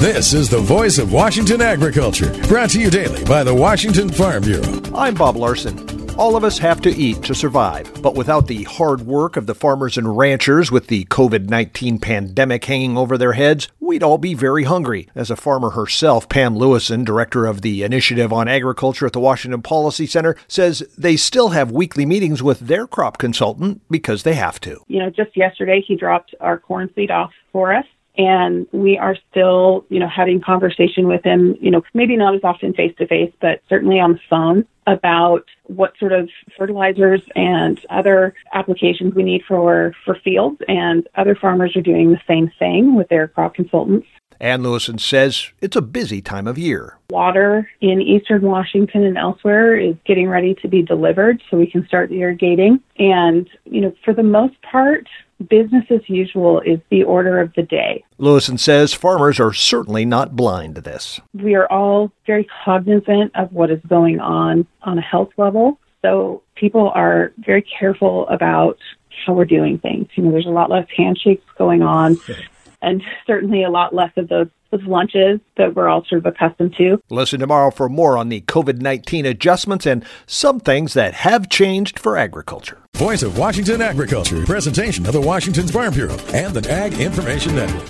This is the voice of Washington agriculture, brought to you daily by the Washington Farm Bureau. I'm Bob Larson. All of us have to eat to survive, but without the hard work of the farmers and ranchers with the COVID-19 pandemic hanging over their heads, we'd all be very hungry. As a farmer herself, Pam Lewison, director of the Initiative on Agriculture at the Washington Policy Center, says they still have weekly meetings with their crop consultant because they have to. Just yesterday he dropped our corn seed off for us. And we are still, having conversation with him, maybe not as often face-to-face, but certainly on the phone about what sort of fertilizers and other applications we need for fields. And other farmers are doing the same thing with their crop consultants. Ann Lewison says it's a busy time of year. Water in eastern Washington and elsewhere is getting ready to be delivered so we can start irrigating. And, for the most part, business as usual is the order of the day. Lewison says farmers are certainly not blind to this. We are all very cognizant of what is going on a health level. So people are very careful about how we're doing things. There's a lot less handshakes going on. And certainly a lot less of those lunches that we're all sort of accustomed to. Listen tomorrow for more on the COVID-19 adjustments and some things that have changed for agriculture. Voice of Washington Agriculture, presentation of the Washington Farm Bureau and the Ag Information Network.